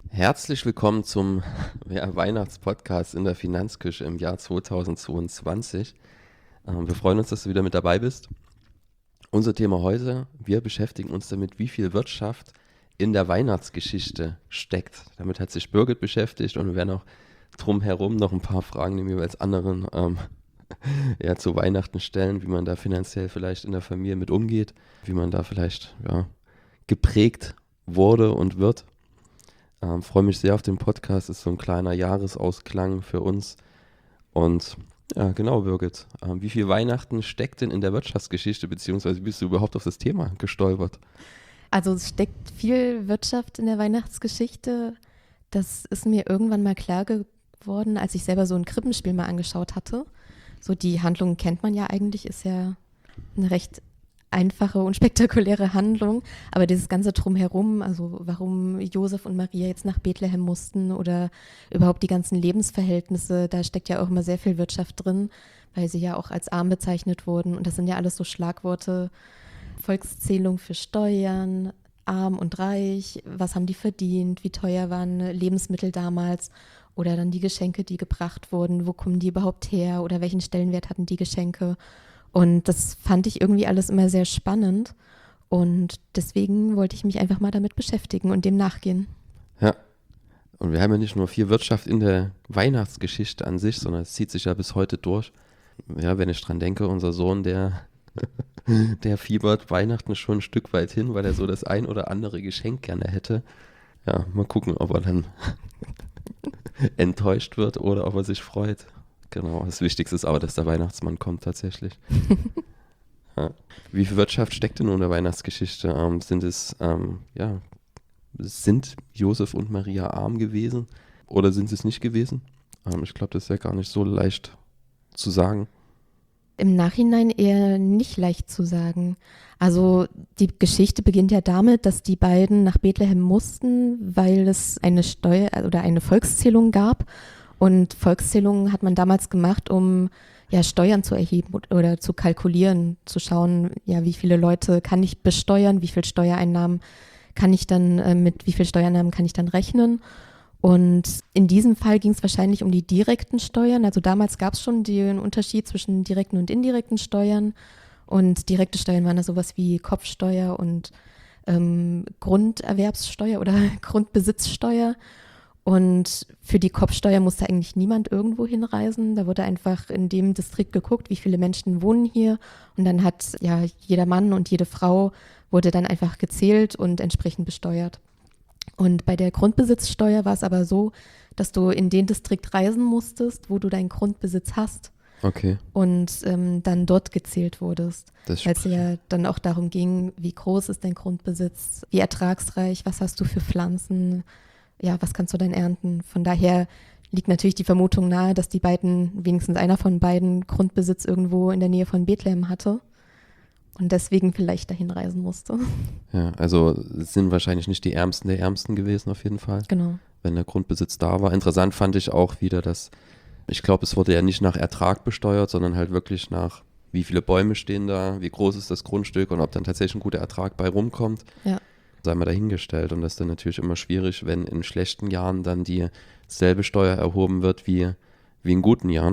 Herzlich willkommen zum Weihnachtspodcast in der Finanzküche im Jahr 2022. Wir freuen uns, dass du wieder mit dabei bist. Unser Thema heute, wir beschäftigen uns damit, wie viel Wirtschaft in der Weihnachtsgeschichte steckt. Damit hat sich Birgit beschäftigt und wir werden auch drumherum noch ein paar Fragen dem jeweils anderen zu Weihnachten stellen, wie man da finanziell vielleicht in der Familie mit umgeht, wie man da vielleicht geprägt wurde und wird. Freue mich sehr auf den Podcast, ist so ein kleiner Jahresausklang für uns. Und ja, genau, Birgit, wie viel Weihnachten steckt denn in der Wirtschaftsgeschichte, beziehungsweise bist du überhaupt auf das Thema gestolpert? Also es steckt viel Wirtschaft in der Weihnachtsgeschichte. Das ist mir irgendwann mal klar geworden, als ich selber so ein Krippenspiel mal angeschaut hatte. So die Handlung kennt man ja eigentlich, ist ja eine recht einfache und spektakuläre Handlung. Aber dieses ganze Drumherum, also warum Josef und Maria jetzt nach Bethlehem mussten oder überhaupt die ganzen Lebensverhältnisse, da steckt ja auch immer sehr viel Wirtschaft drin, weil sie ja auch als arm bezeichnet wurden. Und das sind ja alles so Schlagworte, Volkszählung für Steuern, arm und reich, was haben die verdient, wie teuer waren Lebensmittel damals oder dann die Geschenke, die gebracht wurden, wo kommen die überhaupt her oder welchen Stellenwert hatten die Geschenke. Und das fand ich irgendwie alles immer sehr spannend und deswegen wollte ich mich einfach mal damit beschäftigen und dem nachgehen. Ja, und wir haben ja nicht nur viel Wirtschaft in der Weihnachtsgeschichte an sich, sondern es zieht sich ja bis heute durch. Ja, wenn ich dran denke, unser Sohn, der fiebert Weihnachten schon ein Stück weit hin, weil er so das ein oder andere Geschenk gerne hätte. Ja, mal gucken, ob er dann enttäuscht wird oder ob er sich freut. Genau, das Wichtigste ist aber, dass der Weihnachtsmann kommt tatsächlich. Ja. Wie viel Wirtschaft steckt denn nun in der Weihnachtsgeschichte? Sind Josef und Maria arm gewesen oder sind sie es nicht gewesen? Ich glaube, das ist ja gar nicht so leicht zu sagen. Im Nachhinein eher nicht leicht zu sagen. Also die Geschichte beginnt ja damit, dass die beiden nach Bethlehem mussten, weil es eine Steuer oder eine Volkszählung gab. Und Volkszählungen hat man damals gemacht, um ja Steuern zu erheben oder zu kalkulieren, zu schauen, ja, wie viele Leute kann ich besteuern, wie viel Steuereinnahmen kann ich dann, mit wie viel Steuereinnahmen kann ich dann rechnen. Und in diesem Fall ging es wahrscheinlich um die direkten Steuern. Also damals gab es schon den Unterschied zwischen direkten und indirekten Steuern. Und direkte Steuern waren da sowas wie Kopfsteuer und Grunderwerbssteuer oder Grundbesitzsteuer. Und für die Kopfsteuer musste eigentlich niemand irgendwo hinreisen. Da wurde einfach in dem Distrikt geguckt, wie viele Menschen wohnen hier. Und dann hat ja jeder Mann und jede Frau wurde dann einfach gezählt und entsprechend besteuert. Und bei der Grundbesitzsteuer war es aber so, dass du in den Distrikt reisen musstest, wo du deinen Grundbesitz hast. Okay. Und dann dort gezählt wurdest. Weil es ja dann auch darum ging, wie groß ist dein Grundbesitz, wie ertragsreich, was hast du für Pflanzen, ja, was kannst du denn ernten? Von daher liegt natürlich die Vermutung nahe, dass die beiden, wenigstens einer von beiden, Grundbesitz irgendwo in der Nähe von Bethlehem hatte und deswegen vielleicht dahin reisen musste. Ja, also es sind wahrscheinlich nicht die Ärmsten der Ärmsten gewesen auf jeden Fall. Genau. Wenn der Grundbesitz da war. Interessant fand ich auch wieder, dass, ich glaube, es wurde ja nicht nach Ertrag besteuert, sondern halt wirklich nach, wie viele Bäume stehen da, wie groß ist das Grundstück und ob dann tatsächlich ein guter Ertrag bei rumkommt. Ja. Sei mal dahingestellt. Und das ist dann natürlich immer schwierig, wenn in schlechten Jahren dann dieselbe Steuer erhoben wird wie in guten Jahren.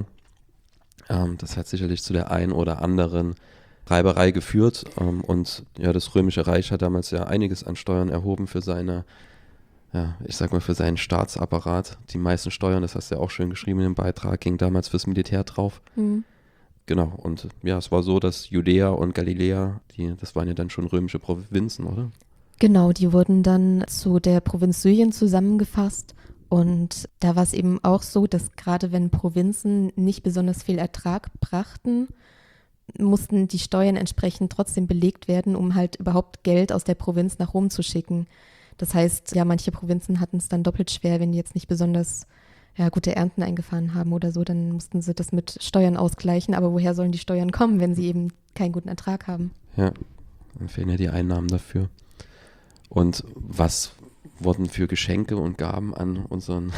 Das hat sicherlich zu der einen oder anderen Reiberei geführt. Und ja, das Römische Reich hat damals ja einiges an Steuern erhoben für seine, ja, ich sag mal für seinen Staatsapparat. Die meisten Steuern, das hast du ja auch schön geschrieben in dem Beitrag, ging damals fürs Militär drauf. Mhm. Genau. Und ja, es war so, dass Judäa und Galiläa, das waren ja dann schon römische Provinzen, oder? Genau, die wurden dann zu der Provinz Syrien zusammengefasst und da war es eben auch so, dass gerade wenn Provinzen nicht besonders viel Ertrag brachten, mussten die Steuern entsprechend trotzdem belegt werden, um halt überhaupt Geld aus der Provinz nach Rom zu schicken. Das heißt, ja, manche Provinzen hatten es dann doppelt schwer, wenn die jetzt nicht besonders gute Ernten eingefahren haben oder so, dann mussten sie das mit Steuern ausgleichen. Aber woher sollen die Steuern kommen, wenn sie eben keinen guten Ertrag haben? Ja, dann fehlen ja die Einnahmen dafür. Und was wurden für Geschenke und Gaben an unseren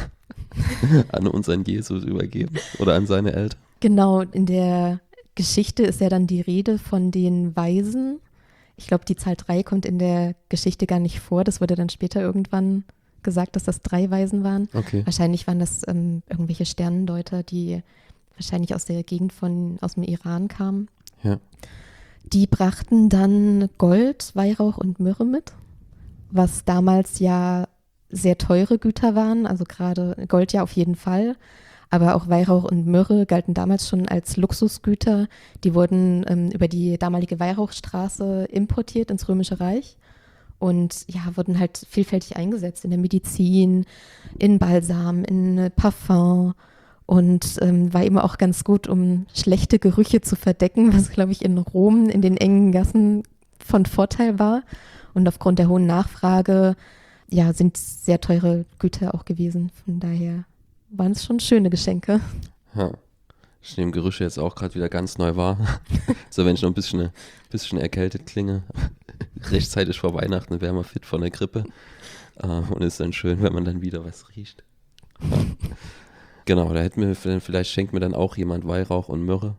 Jesus übergeben oder an seine Eltern? Genau, in der Geschichte ist ja dann die Rede von den Weisen. Ich glaube, die Zahl 3 kommt in der Geschichte gar nicht vor. Das wurde dann später irgendwann gesagt, dass das 3 Waisen waren. Okay. Wahrscheinlich waren das irgendwelche Sternendeuter, die wahrscheinlich aus der Gegend aus dem Iran kamen. Ja. Die brachten dann Gold, Weihrauch und Myrrhe mit, was damals ja sehr teure Güter waren, also gerade Gold ja auf jeden Fall, aber auch Weihrauch und Myrrhe galten damals schon als Luxusgüter. Die wurden über die damalige Weihrauchstraße importiert ins Römische Reich und ja, wurden halt vielfältig eingesetzt in der Medizin, in Balsam, in Parfum und war eben auch ganz gut, um schlechte Gerüche zu verdecken, was, glaube ich, in Rom in den engen Gassen von Vorteil war. Und aufgrund der hohen Nachfrage, ja, sind sehr teure Güter auch gewesen. Von daher waren es schon schöne Geschenke. Ja. Ich nehme Gerüche jetzt auch gerade wieder ganz neu wahr. So, wenn ich noch ein bisschen erkältet klinge, rechtzeitig vor Weihnachten wäre man fit von der Grippe. Und ist dann schön, wenn man dann wieder was riecht. Ja. Genau, da vielleicht schenkt mir dann auch jemand Weihrauch und Myrrhe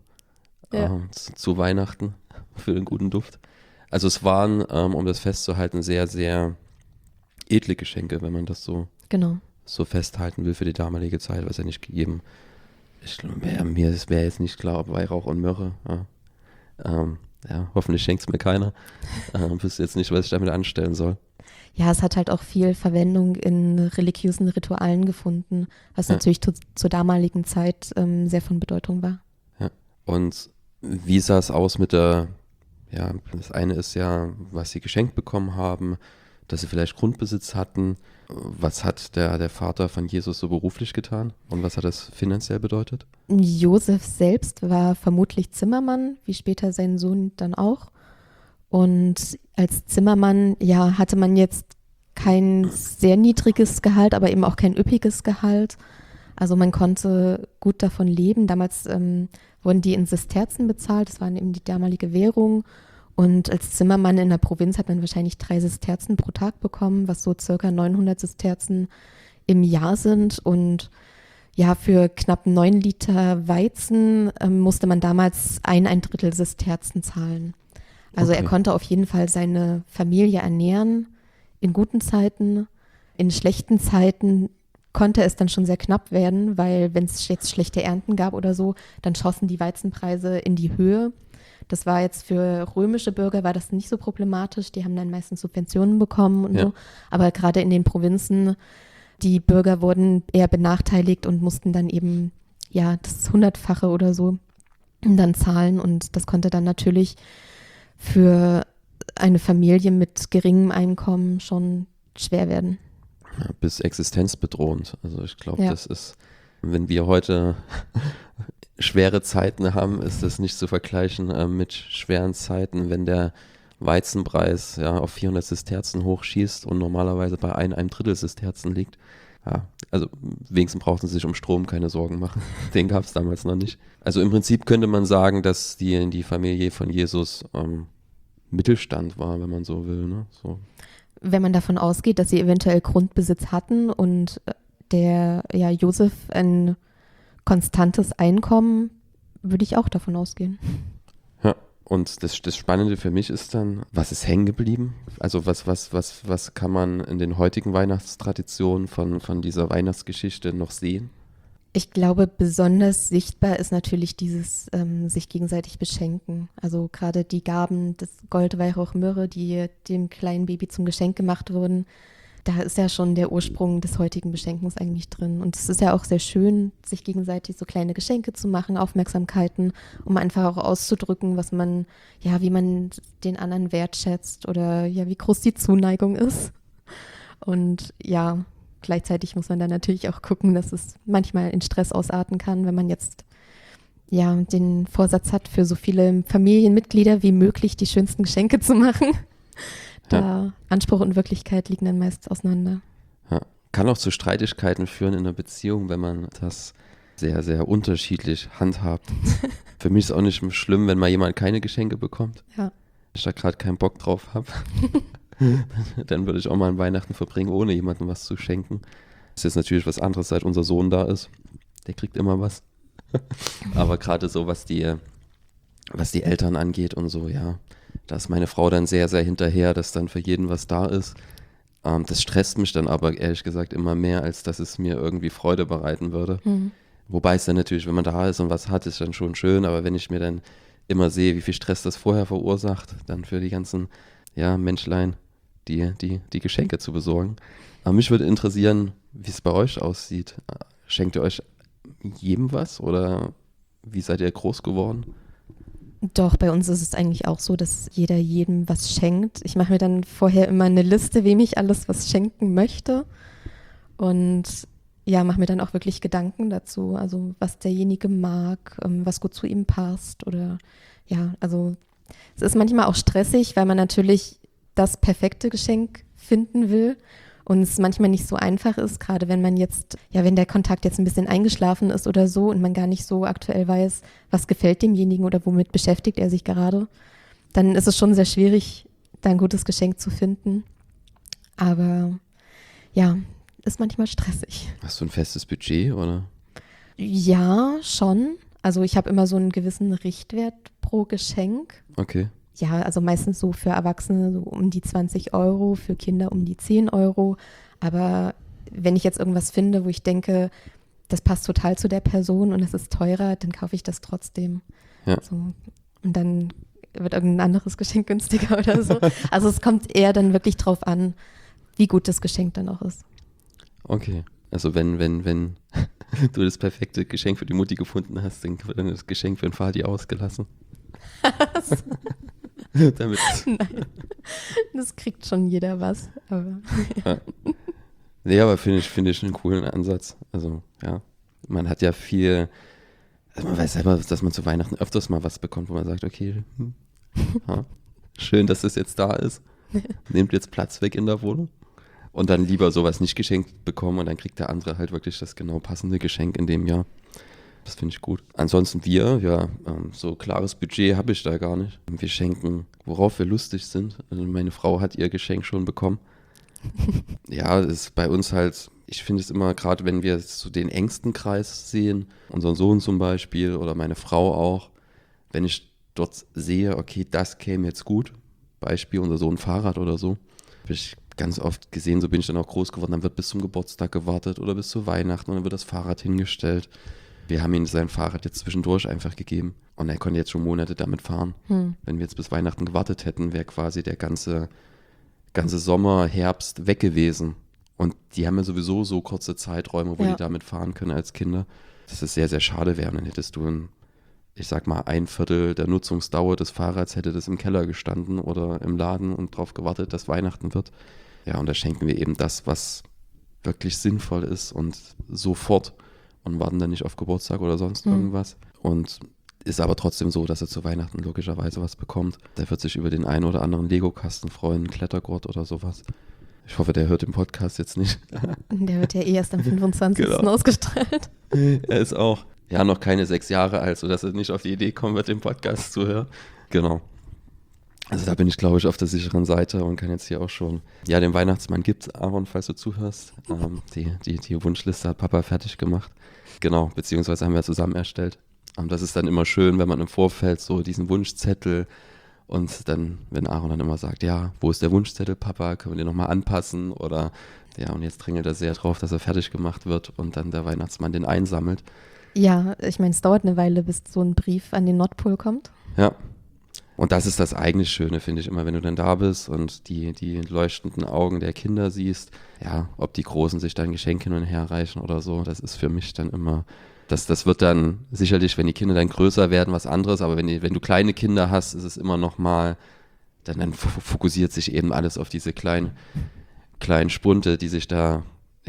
zu Weihnachten für den guten Duft. Also es waren, um das festzuhalten, sehr, sehr edle Geschenke, wenn man das so festhalten will für die damalige Zeit, was ja nicht gegeben. Mir wäre jetzt nicht klar, ob Weihrauch und Myrrhe. Hoffentlich schenkt es mir keiner. Wüsste jetzt nicht, was ich damit anstellen soll. Ja, es hat halt auch viel Verwendung in religiösen Ritualen gefunden, was natürlich zur damaligen Zeit sehr von Bedeutung war. Ja. Und wie sah es aus mit das eine ist ja, was sie geschenkt bekommen haben, dass sie vielleicht Grundbesitz hatten. Was hat der Vater von Jesus so beruflich getan und was hat das finanziell bedeutet? Josef selbst war vermutlich Zimmermann, wie später sein Sohn dann auch. Und als Zimmermann, ja, hatte man jetzt kein sehr niedriges Gehalt, aber eben auch kein üppiges Gehalt. Also man konnte gut davon leben. Damals wurden die in Sesterzen bezahlt, das war eben die damalige Währung. Und als Zimmermann in der Provinz hat man wahrscheinlich 3 Sesterzen pro Tag bekommen, was so circa 900 Sesterzen im Jahr sind. Und ja, für knapp 9 Liter Weizen musste man damals 1/3 Sesterzen zahlen. Also er konnte auf jeden Fall seine Familie ernähren in guten Zeiten. In schlechten Zeiten konnte es dann schon sehr knapp werden, weil wenn es jetzt schlechte Ernten gab oder so, dann schossen die Weizenpreise in die Höhe. Das war jetzt für römische Bürger war das nicht so problematisch. Die haben dann meistens Subventionen bekommen und so. Aber gerade in den Provinzen, die Bürger wurden eher benachteiligt und mussten dann eben ja das 100-fache oder so dann zahlen. Und das konnte dann natürlich für eine Familie mit geringem Einkommen schon schwer werden. Ja, bis existenzbedrohend. Also ich glaube, das ist, wenn wir heute schwere Zeiten haben, ist das nicht zu vergleichen mit schweren Zeiten, wenn der Weizenpreis auf 400 Sesterzen hochschießt und normalerweise bei 1/3 Sesterzen liegt. Ja, also wenigstens brauchten sie sich um Strom keine Sorgen machen. Den gab es damals noch nicht. Also im Prinzip könnte man sagen, dass die Familie von Jesus Mittelstand war, wenn man so will. Ne? So. Wenn man davon ausgeht, dass sie eventuell Grundbesitz hatten und der Josef ein konstantes Einkommen, würde ich auch davon ausgehen. Ja, und das Spannende für mich ist dann, was ist hängen geblieben? Also was kann man in den heutigen Weihnachtstraditionen von dieser Weihnachtsgeschichte noch sehen? Ich glaube, besonders sichtbar ist natürlich dieses sich gegenseitig beschenken. Also gerade die Gaben, das Gold, Weihrauch, Myrrhe, die dem kleinen Baby zum Geschenk gemacht wurden, da ist ja schon der Ursprung des heutigen Beschenkens eigentlich drin. Und es ist ja auch sehr schön, sich gegenseitig so kleine Geschenke zu machen, Aufmerksamkeiten, um einfach auch auszudrücken, wie man den anderen wertschätzt oder wie groß die Zuneigung ist. Und ja, gleichzeitig muss man dann natürlich auch gucken, dass es manchmal in Stress ausarten kann, wenn man jetzt den Vorsatz hat, für so viele Familienmitglieder wie möglich die schönsten Geschenke zu machen. Da Anspruch und Wirklichkeit liegen dann meist auseinander. Ja. Kann auch zu Streitigkeiten führen in einer Beziehung, wenn man das sehr, sehr unterschiedlich handhabt. Für mich ist auch nicht schlimm, wenn mal jemand keine Geschenke bekommt. Ja. Wenn ich da gerade keinen Bock drauf habe. Dann würde ich auch mal an Weihnachten verbringen, ohne jemandem was zu schenken. Das ist jetzt natürlich was anderes, seit unser Sohn da ist. Der kriegt immer was. Aber gerade so, was die Eltern angeht und so, da ist meine Frau dann sehr, sehr hinterher, dass dann für jeden was da ist. Das stresst mich dann aber ehrlich gesagt immer mehr, als dass es mir irgendwie Freude bereiten würde. Wobei es dann natürlich, wenn man da ist und was hat, ist dann schon schön, aber wenn ich mir dann immer sehe, wie viel Stress das vorher verursacht, dann für die ganzen Menschlein, die Geschenke zu besorgen. Aber mich würde interessieren, wie es bei euch aussieht. Schenkt ihr euch jedem was oder wie seid ihr groß geworden? Doch, bei uns ist es eigentlich auch so, dass jeder jedem was schenkt. Ich mache mir dann vorher immer eine Liste, wem ich alles was schenken möchte. Und ja, mache mir dann auch wirklich Gedanken dazu, also was derjenige mag, was gut zu ihm passt. Oder ja, also es ist manchmal auch stressig, weil man natürlich das perfekte Geschenk finden will. Und es manchmal nicht so einfach ist, gerade wenn man jetzt, wenn der Kontakt jetzt ein bisschen eingeschlafen ist oder so und man gar nicht so aktuell weiß, was gefällt demjenigen oder womit beschäftigt er sich gerade, dann ist es schon sehr schwierig, da ein gutes Geschenk zu finden. Aber ja, ist manchmal stressig. Hast du ein festes Budget oder? Ja, schon. Also ich habe immer so einen gewissen Richtwert pro Geschenk. Okay. Ja, also meistens so für Erwachsene so um die 20 Euro, für Kinder um die 10 Euro. Aber wenn ich jetzt irgendwas finde, wo ich denke, das passt total zu der Person und es ist teurer, dann kaufe ich das trotzdem. Ja. So. Und dann wird irgendein anderes Geschenk günstiger oder so. Also es kommt eher dann wirklich drauf an, wie gut das Geschenk dann auch ist. Okay. Also wenn du das perfekte Geschenk für die Mutti gefunden hast, dann wird dann das Geschenk für den Vati ausgelassen. Damit. Nein, das kriegt schon jeder was. Aber ja. Nee, aber finde ich einen coolen Ansatz. Also ja, man hat ja viel, also man weiß selber, dass man zu Weihnachten öfters mal was bekommt, wo man sagt, okay, schön, dass das jetzt da ist. Nehmt jetzt Platz weg in der Wohnung. Und dann lieber sowas nicht geschenkt bekommen und dann kriegt der andere halt wirklich das genau passende Geschenk in dem Jahr. Das finde ich gut. Ansonsten so klares Budget habe ich da gar nicht. Wir schenken, worauf wir lustig sind. Also meine Frau hat ihr Geschenk schon bekommen. Ja, das ist bei uns halt, ich finde es immer, gerade wenn wir so den engsten Kreis sehen, unseren Sohn zum Beispiel oder meine Frau auch, wenn ich dort sehe, okay, das käme jetzt gut, Beispiel unser Sohn Fahrrad oder so, habe ich ganz oft gesehen, so bin ich dann auch groß geworden, dann wird bis zum Geburtstag gewartet oder bis zu Weihnachten und dann wird das Fahrrad hingestellt. Wir haben ihm sein Fahrrad jetzt zwischendurch einfach gegeben und er konnte jetzt schon Monate damit fahren. Wenn wir jetzt bis Weihnachten gewartet hätten, wäre quasi der ganze Sommer, Herbst weg gewesen. Und die haben ja sowieso so kurze Zeiträume, wo die damit fahren können als Kinder, dass es sehr, sehr schade wäre. Und dann hättest du ich sag mal, 1/4 der Nutzungsdauer des Fahrrads hätte das im Keller gestanden oder im Laden und darauf gewartet, dass Weihnachten wird. Ja, und da schenken wir eben das, was wirklich sinnvoll ist und sofort und warten dann nicht auf Geburtstag oder sonst irgendwas. Und ist aber trotzdem so, dass er zu Weihnachten logischerweise was bekommt. Der wird sich über den einen oder anderen Lego-Kasten freuen, einen Klettergurt oder sowas. Ich hoffe, der hört den Podcast jetzt nicht. Der wird ja erst am 25. ausgestrahlt. Er ist auch noch keine 6 Jahre alt, sodass er nicht auf die Idee kommen wird, den Podcast zu hören. Genau. Also da bin ich, glaube ich, auf der sicheren Seite und kann jetzt hier auch schon, den Weihnachtsmann gibt's, Aaron, falls du zuhörst. Die Wunschliste hat Papa fertig gemacht. Genau, beziehungsweise haben wir zusammen erstellt. Das ist dann immer schön, wenn man im Vorfeld so diesen Wunschzettel und dann, wenn Aaron dann immer sagt, ja, wo ist der Wunschzettel, Papa, können wir den nochmal anpassen oder, und jetzt drängelt er sehr drauf, dass er fertig gemacht wird und dann der Weihnachtsmann den einsammelt. Ja, ich meine, es dauert eine Weile, bis so ein Brief an den Nordpol kommt. Ja, und das ist das eigentlich Schöne, finde ich, immer, wenn du dann da bist und die leuchtenden Augen der Kinder siehst, ob die Großen sich dann Geschenke hin und her reichen oder so, das ist für mich dann immer, das wird dann sicherlich, wenn die Kinder dann größer werden, was anderes, aber wenn du kleine Kinder hast, ist es immer noch mal, dann fokussiert sich eben alles auf diese kleinen Spunte, die sich da,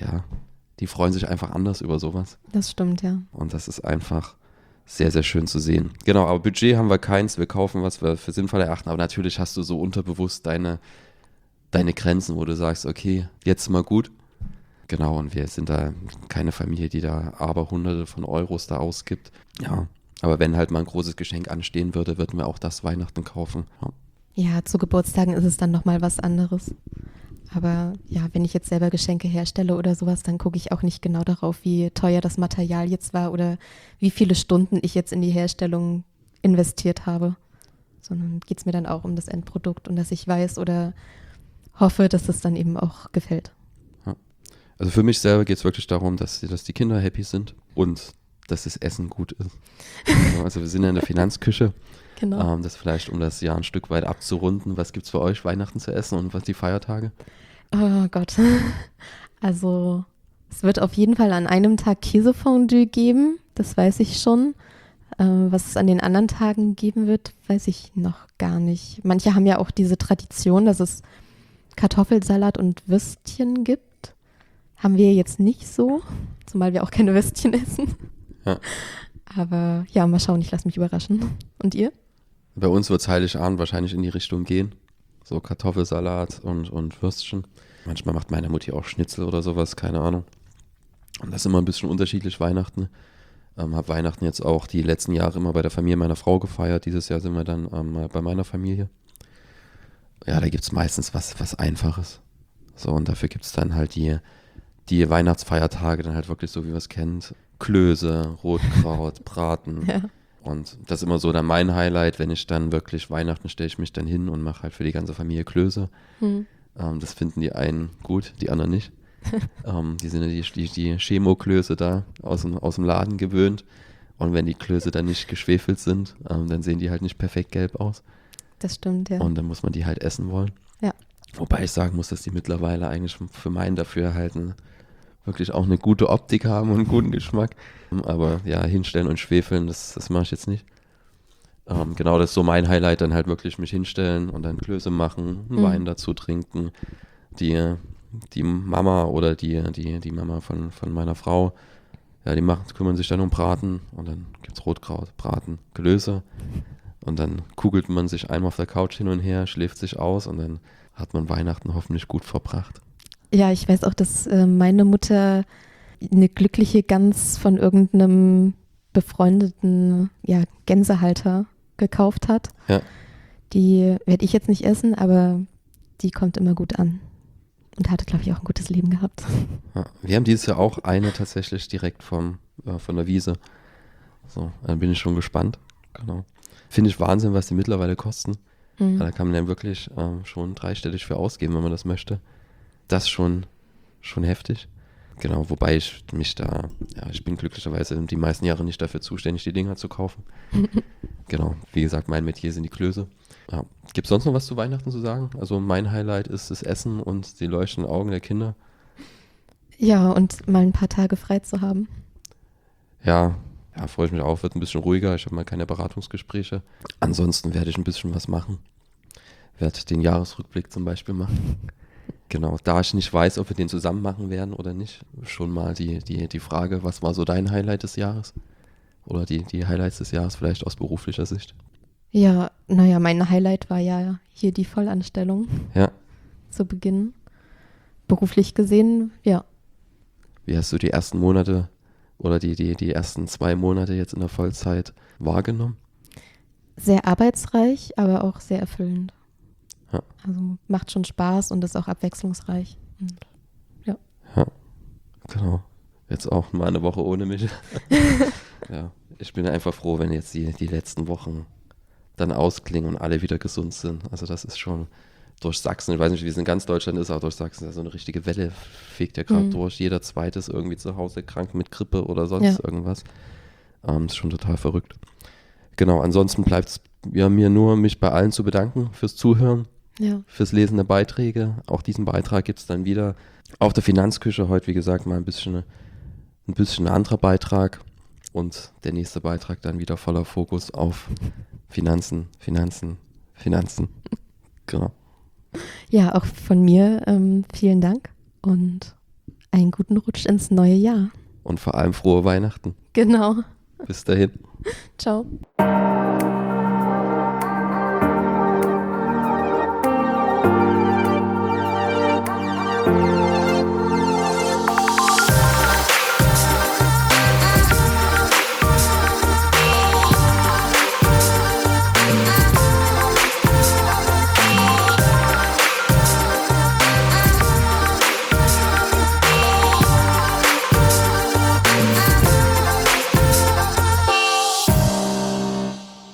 die freuen sich einfach anders über sowas. Das stimmt, ja. Und das ist einfach sehr, sehr schön zu sehen. Genau, aber Budget haben wir keins. Wir kaufen, was wir für sinnvoll erachten. Aber natürlich hast du so unterbewusst deine Grenzen, wo du sagst, okay, jetzt mal gut. Genau, und wir sind da keine Familie, die da aber Hunderte von Euros da ausgibt. Ja, aber wenn halt mal ein großes Geschenk anstehen würde, würden wir auch das Weihnachten kaufen. Ja, zu Geburtstagen ist es dann nochmal was anderes. Aber ja, wenn ich jetzt selber Geschenke herstelle oder sowas, dann gucke ich auch nicht genau darauf, wie teuer das Material jetzt war oder wie viele Stunden ich jetzt in die Herstellung investiert habe. Sondern geht es mir dann auch um das Endprodukt und dass ich weiß oder hoffe, dass es dann eben auch gefällt. Also für mich selber geht es wirklich darum, dass die Kinder happy sind und dass das Essen gut ist. Also wir sind ja in der Finanzküche. Genau. Das vielleicht, um das Jahr ein Stück weit abzurunden. Was gibt es für euch Weihnachten zu essen und was die Feiertage? Oh Gott. Also es wird auf jeden Fall an einem Tag Käsefondue geben, das weiß ich schon. Was es an den anderen Tagen geben wird, weiß ich noch gar nicht. Manche haben ja auch diese Tradition, dass es Kartoffelsalat und Würstchen gibt. Haben wir jetzt nicht so, zumal wir auch keine Würstchen essen. Ja. Aber ja, mal schauen, ich lasse mich überraschen. Und ihr? Bei uns wird es Heiligabend wahrscheinlich in die Richtung gehen. So Kartoffelsalat und Würstchen. Manchmal macht meine Mutti auch Schnitzel oder sowas, keine Ahnung. Und das ist immer ein bisschen unterschiedlich Weihnachten. Habe Weihnachten jetzt auch die letzten Jahre immer bei der Familie meiner Frau gefeiert. Dieses Jahr sind wir dann bei meiner Familie. Ja, da gibt es meistens was Einfaches. So, und dafür gibt es dann halt die Weihnachtsfeiertage, dann halt wirklich so, wie man es kennt. Klöße, Rotkraut, Braten. Ja. Und das ist immer so dann mein Highlight, wenn ich dann wirklich Weihnachten stelle ich mich dann hin und mache halt für die ganze Familie Klöße. Das finden die einen gut, die anderen nicht. Die sind ja die Chemoklöße da aus dem Laden gewöhnt. Und wenn die Klöße dann nicht geschwefelt sind, dann sehen die halt nicht perfekt gelb aus. Das stimmt, ja. Und dann muss man die halt essen wollen. Ja. Wobei ich sagen muss, dass die mittlerweile eigentlich für mein Dafürhalten wirklich auch eine gute Optik haben und einen guten Geschmack. Aber ja, hinstellen und schwefeln, das mache ich jetzt nicht. Genau, das ist so mein Highlight, dann halt wirklich mich hinstellen und dann Klöße machen, einen Wein dazu trinken. Die Mama oder die Mama von meiner Frau, ja, die kümmern sich dann um Braten und dann gibt es Rotkraut, Braten, Klöße und dann kugelt man sich einmal auf der Couch hin und her, schläft sich aus und dann hat man Weihnachten hoffentlich gut verbracht. Ja, ich weiß auch, dass meine Mutter eine glückliche Gans von irgendeinem befreundeten Gänsehalter gekauft hat. Ja. Die werde ich jetzt nicht essen, aber die kommt immer gut an. Und hatte, glaube ich, auch ein gutes Leben gehabt. Ja, wir haben dieses Jahr auch eine tatsächlich direkt von der Wiese. So, dann bin ich schon gespannt. Genau. Finde ich Wahnsinn, was die mittlerweile kosten. Da kann man ja wirklich schon dreistellig für ausgeben, wenn man das möchte. Das schon heftig. Genau, wobei ich bin glücklicherweise die meisten Jahre nicht dafür zuständig, die Dinger zu kaufen. Genau, wie gesagt, mein Metier sind die Klöße. Ja. Gibt es sonst noch was zu Weihnachten zu sagen? Also mein Highlight ist das Essen und die leuchtenden Augen der Kinder. Ja, und mal ein paar Tage frei zu haben. Ja, freue ich mich auch, wird ein bisschen ruhiger. Ich habe mal keine Beratungsgespräche. Ansonsten werde ich ein bisschen was machen. Werde den Jahresrückblick zum Beispiel machen. Genau, da ich nicht weiß, ob wir den zusammen machen werden oder nicht, schon mal die Frage, was war so dein Highlight des Jahres? Oder die Highlights des Jahres vielleicht aus beruflicher Sicht? Ja, naja, mein Highlight war ja hier die Vollanstellung. Ja. Zu Beginn. Beruflich gesehen, ja. Wie hast du die ersten Monate oder die ersten 2 Monate jetzt in der Vollzeit wahrgenommen? Sehr arbeitsreich, aber auch sehr erfüllend. Ja. Also macht schon Spaß und ist auch abwechslungsreich. Und, ja. Ja, genau. Jetzt auch mal eine Woche ohne mich. Ja, ich bin einfach froh, wenn jetzt die letzten Wochen dann ausklingen und alle wieder gesund sind. Also das ist schon durch Sachsen, ich weiß nicht, wie es in ganz Deutschland ist, aber durch Sachsen ist so eine richtige Welle, fegt ja gerade durch. Jeder Zweite ist irgendwie zu Hause krank mit Grippe oder sonst irgendwas. Ist schon total verrückt. Genau, ansonsten bleibt es mir nur, mich bei allen zu bedanken fürs Zuhören, fürs Lesen der Beiträge. Auch diesen Beitrag gibt es dann wieder auf der Finanzküche. Heute, wie gesagt, mal ein bisschen ein anderer Beitrag. Und der nächste Beitrag dann wieder voller Fokus auf Finanzen. Genau. Ja, auch von mir vielen Dank und einen guten Rutsch ins neue Jahr. Und vor allem frohe Weihnachten. Genau. Bis dahin. Ciao.